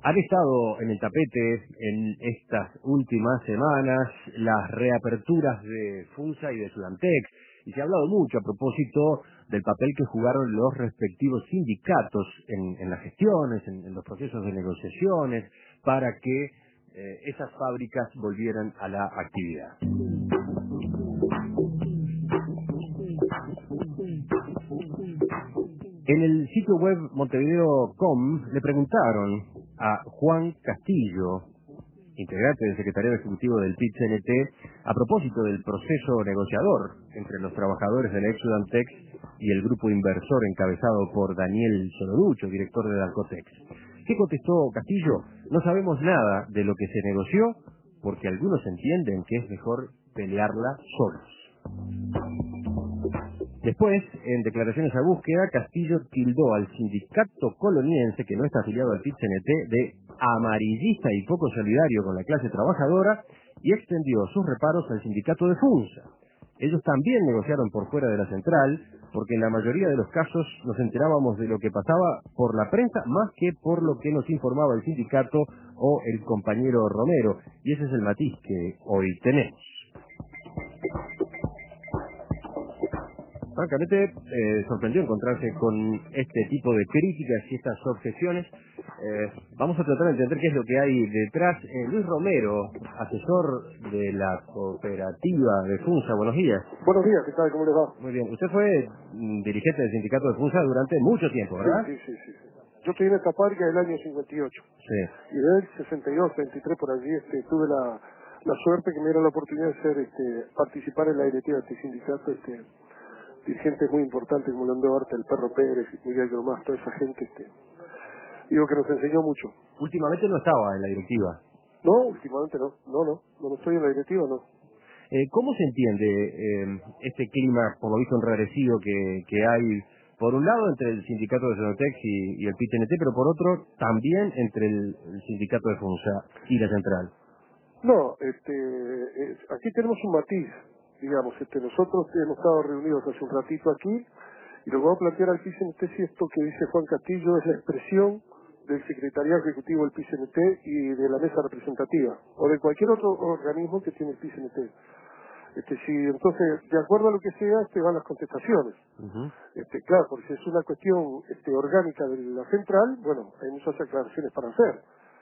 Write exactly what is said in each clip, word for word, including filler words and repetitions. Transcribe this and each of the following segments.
Han estado en el tapete en estas últimas semanas las reaperturas de FUNSA y de Sudantex, y se ha hablado mucho a propósito del papel que jugaron los respectivos sindicatos en, en las gestiones, en, en los procesos de negociaciones, para que eh, esas fábricas volvieran a la actividad. En el sitio web montevideo punto com le preguntaron a Juan Castillo, integrante del secretariado ejecutivo del P I T C N T, a propósito del proceso negociador entre los trabajadores de la ex Sudantex y el grupo inversor encabezado por Daniel Solorucho, director de Dalcotex. ¿Qué contestó Castillo? No sabemos nada de lo que se negoció porque algunos entienden que es mejor pelearla solos. Después, en declaraciones a búsqueda, Castillo tildó al sindicato coloniense, que no está afiliado al P I T C N T, de amarillista y poco solidario con la clase trabajadora, y extendió sus reparos al sindicato de FUNSA. Ellos también negociaron por fuera de la central, porque en la mayoría de los casos nos enterábamos de lo que pasaba por la prensa más que por lo que nos informaba el sindicato o el compañero Romero, y ese es el matiz que hoy tenemos. Francamente, eh, sorprendió encontrarse con este tipo de críticas y estas objeciones. Eh, vamos a tratar de entender qué es lo que hay detrás. Eh, Luis Romero, asesor de la cooperativa de FUNSA, buenos días. Buenos días, ¿qué tal? ¿Cómo les va? Muy bien, usted fue mm, dirigente del sindicato de FUNSA durante mucho tiempo, ¿verdad? Sí, sí, sí, sí. Yo estoy en esta fábrica del año cincuenta y ocho. Sí. Y del sesenta y dos, sesenta y tres por allí este, tuve la, la suerte que me diera la oportunidad de ser, este, participar en la directiva de este sindicato, este, dirigentes muy importantes como Leandro Arte, el Perro Pérez, Miguel Gromás, toda esa gente, este, digo que nos enseñó mucho. Últimamente no estaba en la directiva. No, últimamente no, no, no, no, no estoy en la directiva, no. Eh, ¿Cómo se entiende eh, este clima, por lo visto enrarecido, que, que hay, por un lado, entre el sindicato de Sonotex y, y el P I T N T, pero por otro, también entre el, el sindicato de FUNSA y la central? No, este, es- aquí tenemos un matiz, digamos, este, nosotros hemos estado reunidos hace un ratito aquí y lo que vamos a plantear al P I C N T si esto que dice Juan Castillo es la expresión del secretariado ejecutivo del P I C N T y de la mesa representativa o de cualquier otro organismo que tiene el P I C N T. Este, si entonces, de acuerdo a lo que sea, este, van las contestaciones. Uh-huh. Este, claro, porque si es una cuestión este, orgánica de la central, bueno, hay muchas aclaraciones para hacer.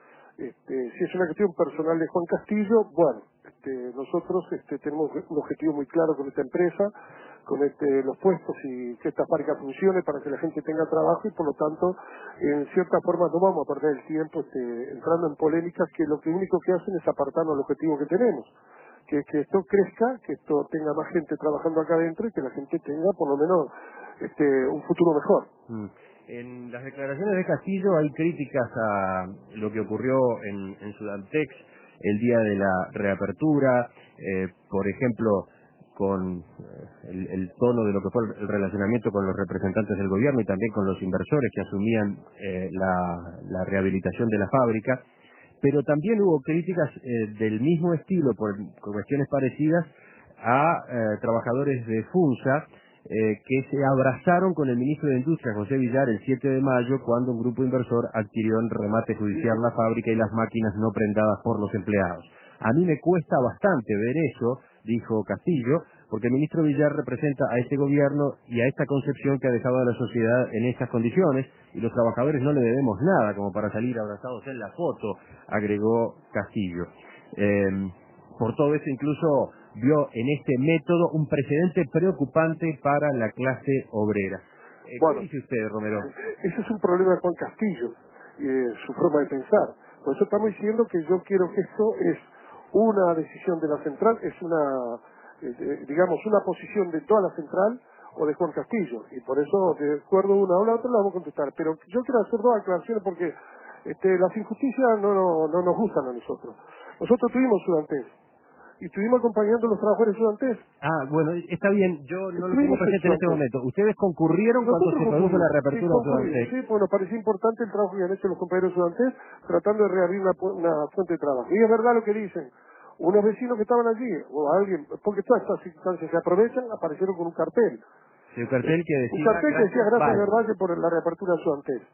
Este, si es una cuestión personal de Juan Castillo, bueno, este, nosotros este, tenemos un objetivo muy claro con esta empresa, con este, los puestos y que esta fábrica funcione para que la gente tenga trabajo y por lo tanto, en cierta forma no vamos a perder el tiempo este, entrando en polémicas que lo que único que hacen es apartarnos del objetivo que tenemos, que es que esto crezca, que esto tenga más gente trabajando acá adentro y que la gente tenga por lo menos este, un futuro mejor. Mm. En las declaraciones de Castillo hay críticas a lo que ocurrió en, en Sudantex el día de la reapertura, eh, por ejemplo, con eh, el, el tono de lo que fue el relacionamiento con los representantes del gobierno y también con los inversores que asumían eh, la, la rehabilitación de la fábrica, pero también hubo críticas eh, del mismo estilo, por cuestiones parecidas, a eh, trabajadores de FUNSA, eh, que se abrazaron con el ministro de Industria, José Villar, el siete de mayo, cuando un grupo inversor adquirió en remate judicial la fábrica y las máquinas no prendadas por los empleados. A mí me cuesta bastante ver eso, dijo Castillo, porque el ministro Villar representa a este gobierno y a esta concepción que ha dejado a la sociedad en estas condiciones, y los trabajadores no le debemos nada como para salir abrazados en la foto, agregó Castillo. Eh, por todo eso incluso vio en este método un precedente preocupante para la clase obrera. Eh, ¿Qué Bueno, dice usted, Romero? ese es un problema de Juan Castillo, eh, su forma de pensar. Por eso estamos diciendo que yo quiero que esto es una decisión de la central, es una, eh, eh, digamos, una posición de toda la central o de Juan Castillo. Y por eso, de acuerdo una o la otra, la vamos a contestar. Pero yo quiero hacer dos aclaraciones porque este, las injusticias no, no, no nos gustan a nosotros. Nosotros tuvimos Sudantes y estuvimos acompañando a los trabajadores Sudantes. Ah, bueno, está bien, yo no lo tengo Estuvimos en presente en este Sudantes. momento. ¿Ustedes concurrieron cuando Nosotros se produjo la concurrimos, sí, reapertura de concurrimos, Sudantex? sí, pues nos parecía importante el trabajo que han hecho los compañeros estudiantes tratando de reabrir una, pu- una fuente de trabajo. Y es verdad lo que dicen, unos vecinos que estaban allí, o alguien, porque todas estas circunstancias se aprovechan, aparecieron con un cartel. Sí, un Eh, cartel que un decía, cartel que decía gracias, gracias Valle. Vervalle por la reapertura de Sudantes.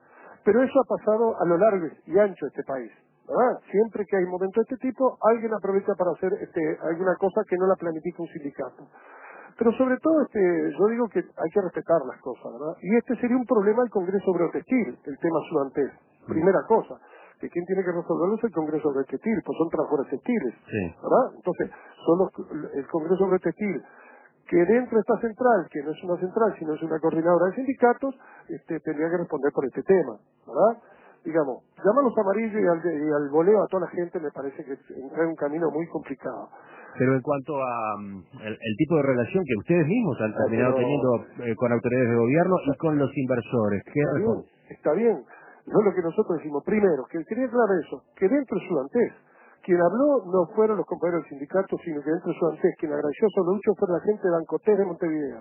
Pero eso ha pasado a lo largo y ancho de este país, ¿verdad? Siempre que hay momentos de este tipo, alguien aprovecha para hacer este, alguna cosa que no la planifica un sindicato. Pero sobre todo, este, yo digo que hay que respetar las cosas, ¿verdad? Y este sería un problema del Congreso Agrotextil, el tema Sudantés. Primera cosa, que quien tiene que resolverlo es el Congreso Agrotextil, pues son trabajadores textiles, Sí. ¿verdad? Entonces, son los, el Congreso Agrotextil, que dentro de esta central, que no es una central, sino es una coordinadora de sindicatos, este, tendría que responder por este tema, ¿verdad? Digamos, llamar a los amarillos y al, y al voleo a toda la gente me parece que es entrar en un camino muy complicado. Pero en cuanto a um, el, el tipo de relación que ustedes mismos han Ah, terminado pero teniendo eh, con autoridades de gobierno y con los inversores, ¿qué está bien, responden? está bien. No es lo que nosotros decimos. Primero, que quería aclarar eso, que dentro de Sudantés, quien habló no fueron los compañeros del sindicato, sino que dentro de Sudantés, quien agradeció solo mucho fue la gente de Dancotés de Montevideo.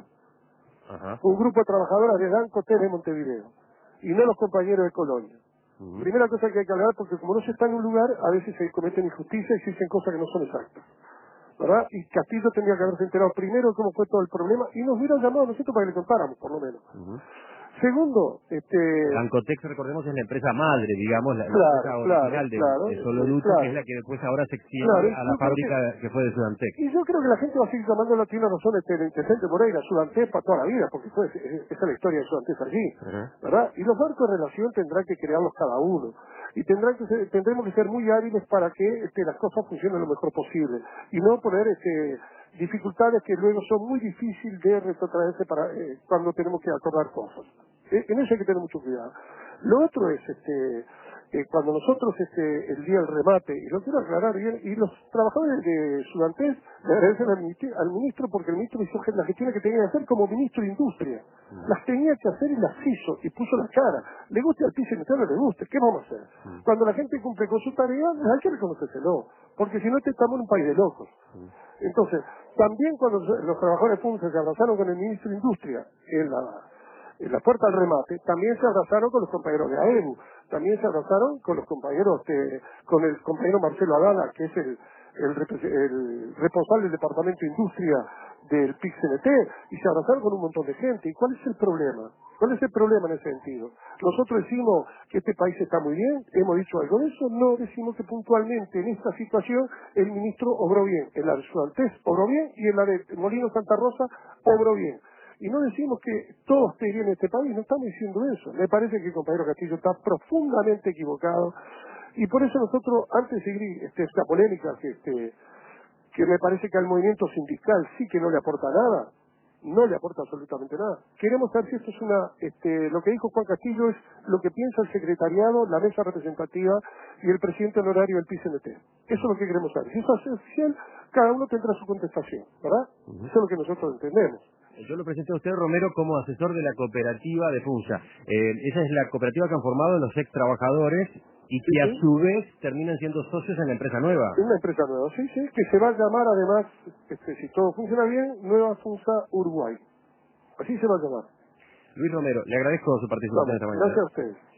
Ajá. Un grupo de trabajadoras de Dancotés de Montevideo. Y no los compañeros de Colonia. Ujú. Primera cosa que hay que hablar, porque como no se está en un lugar, a veces se cometen injusticias y se dicen cosas que no son exactas, ¿verdad? Y Castillo tendría que haberse enterado primero de cómo fue todo el problema y nos hubieran llamado a nosotros para que le contáramos, por lo menos. Ujú. Segundo, este, Ancotex, recordemos, es la empresa madre, digamos, la, la claro, empresa claro, original de, claro, de este, Sololuto, que es claro, la que después ahora se claro, extiende y a la yo creo fábrica que, que fue de Sudantex. y yo creo que la gente va a seguir llamándola, tiene razón, este, la Intendente Moreira, Sudantés para toda la vida, porque fue, esa es la historia de Sudantés allí, Ajá. ¿verdad? Y los marcos de relación tendrán que crearlos cada uno, y tendrán que ser- tendremos que ser muy hábiles para que este, las cosas funcionen lo mejor posible, y no poner este, dificultades que luego son muy difíciles de retrotraerse para eh, cuando tenemos que acordar cosas. Eh, En eso hay que tener mucho cuidado. Lo otro es, este, eh, cuando nosotros, este, el día del remate, y lo quiero aclarar bien, y los trabajadores de Sudantés le agradecen al ministro, al ministro porque el ministro hizo las gestiones que tenía que hacer como ministro de Industria. Las tenía que hacer y las hizo, y puso las caras. Le guste al piso o no le guste, ¿qué vamos a hacer? Cuando la gente cumple con su tarea, hay que reconocérselo, porque si no, te estamos en un país de locos. Entonces, también cuando los trabajadores públicos se abrazaron con el ministro de Industria en la, en la puerta del remate, también se abrazaron con los compañeros de A E B U, también se abrazaron con los compañeros, de, con el compañero Marcelo Adala, que es el, el, repre- el responsable del Departamento de Industria del P I C C N T, y se abrazaron con un montón de gente. ¿Y cuál es el problema? ¿Cuál es el problema en ese sentido? Nosotros decimos que este país está muy bien, hemos dicho algo de eso, no decimos que puntualmente en esta situación el ministro obró bien, en la de Sudantés obró bien y en la de Molino Santa Rosa obró bien. Y no decimos que todo esté bien en este país, no estamos diciendo eso. Me parece que el compañero Castillo está profundamente equivocado y por eso nosotros, antes de seguir este, esta polémica que, este, que me parece que al movimiento sindical sí que no le aporta nada, no le aporta absolutamente nada. Queremos saber si esto es una, este, lo que dijo Juan Castillo es lo que piensa el secretariado, la mesa representativa y el presidente honorario del P I C N T. Eso es lo que queremos saber. Si eso es oficial, cada uno tendrá su contestación, ¿verdad? Eso es lo que nosotros entendemos. Yo lo presento a usted, Romero, como asesor de la cooperativa de Funza. Eh, esa es la cooperativa que han formado los ex trabajadores y Sí, que a sí. su vez terminan siendo socios en la empresa nueva. Es una empresa nueva, sí, sí, que se va a llamar además, este, si todo funciona bien, Nueva Funza Uruguay. Así se va a llamar. Luis Romero, le agradezco su participación Vamos, esta mañana. gracias a ustedes.